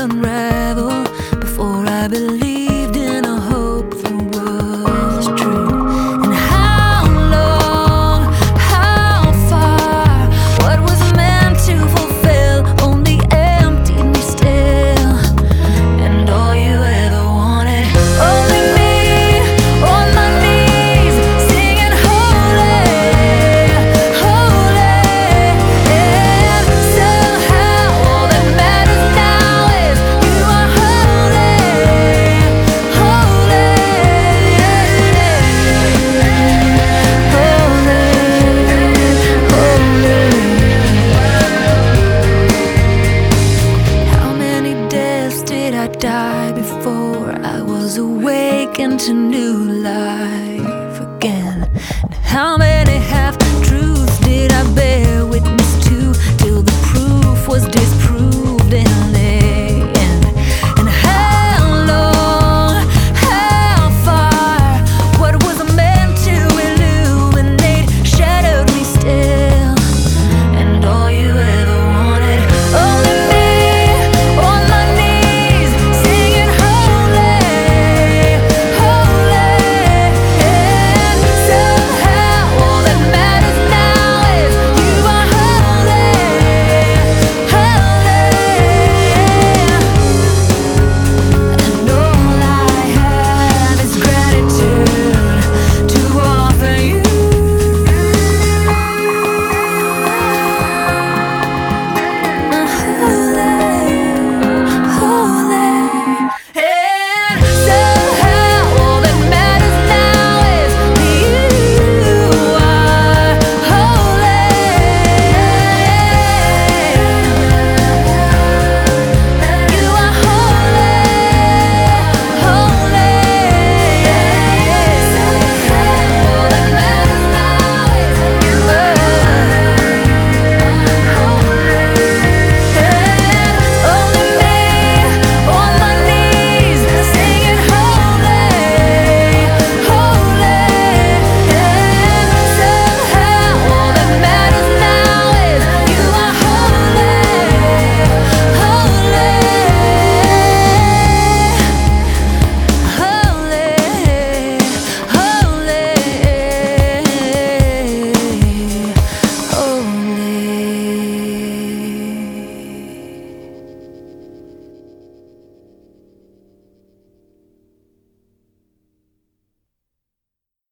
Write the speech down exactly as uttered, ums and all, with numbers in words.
unravel before I believed in a hope that was true. And how long, how far, what was meant to fulfill only emptied me still. And all you ever wanted, only me on my knees singing holy, holy. And somehow all that matters now is you are holy, holy, holy, holy. How many deaths did I die before I was awakened to new life?